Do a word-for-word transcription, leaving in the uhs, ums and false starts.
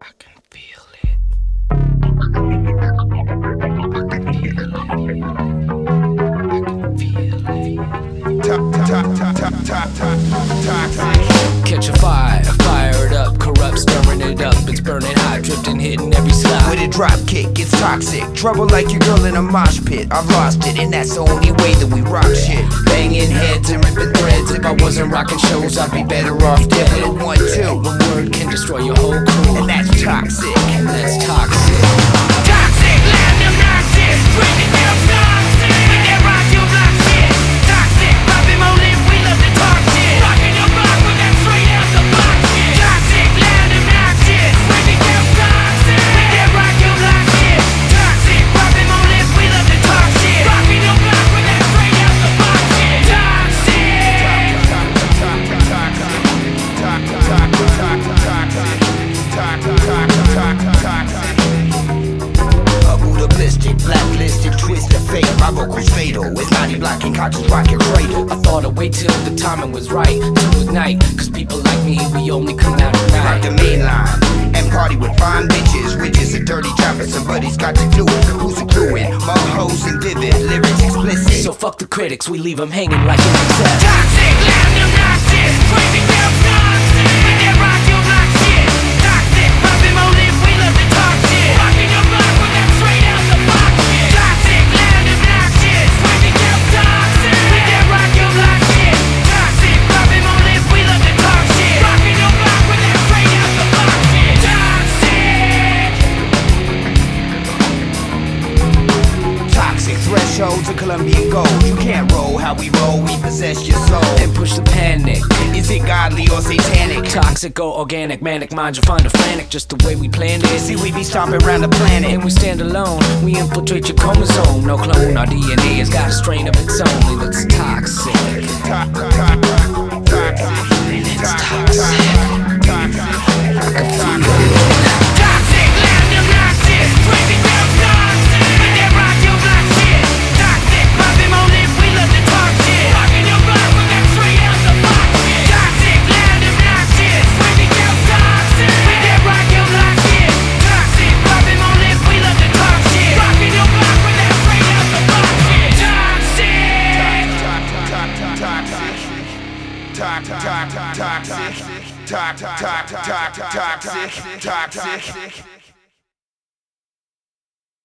I can feel it. I can feel it. Top, top, top, top, top, top, toxic. Catch a fire, fired up, corrupt, stirring it up. It's burning hot, drifting, hitting every slide. With a drop kick, it's toxic. Trouble like your girl in a mosh pit. I've lost it, and that's the only way that we rock shit. Banging heads and ripping threads. If I wasn't rocking shows, I'd be better off dead. But one, two, one word can destroy your whole crew, and that's toxic. And that's toxic. Toxic, land obnoxious, bringing down toxic. We get rock you block shit. Toxic, popping more lip, we love to talk shit. Rocking your block with that straight out the box shit. Toxic, land obnoxious, bringing down toxic. We get rock you block shit. Toxic, popping more lip, we love to talk shit. Rocking your block with that straight out the box shit. Ballistic, blacklisted, twisted fate. My vocals fatal, with body blocking, conscious rocket cradle. I thought I'd wait till the timing was right to ignite, cause people like me, we only come out at Rock the night. main line and party with fine bitches. Riches and dirty choppers, somebody's got to do it. Who's a crewin'? Mug hoes and vivid, lyrics explicit. So fuck the critics, we leave them hanging like an excess. Toxic, land obnoxious, crazy girl toxic. We get rock you block shit. Toxic, popping more lip, we love to talk shit. Rocking your block with that straight out the box shit. Toxic, land obnoxious, crazy girl toxic. We get rock you block shit. Toxic, popping more lip, we love to talk shit. Rocking your block with that straight out the box shit. Toxic. Toxic thresholds of Colombian gold. You can't roll how we roll, we possess your soul. And push the panic. Is it godly or satanic? Toxic or organic, manic minds you find a frantic, just the way we planned it. See, we be stomping around the planet, And we stand alone, we infiltrate your chromosome. No clone, our D N A has got a strain of its own, and it's toxic. Toxic, toxic, And it's toxic. I can feel it. Toxic, land obnoxious, crazy girl toxic. We get rock you block shit. Toxic, popping more lip, we love to talk shit. Rocking your block with that straight out the box shit. Toxic, land obnoxious, crazy girl toxic. We get rock you block shit. Toxic, popping more lip, we love to talk shit. Rocking your block with that straight out the box shit. Toxic. toxic, toxic, toxic, toxic, toxic, toxic, toxic, toxic.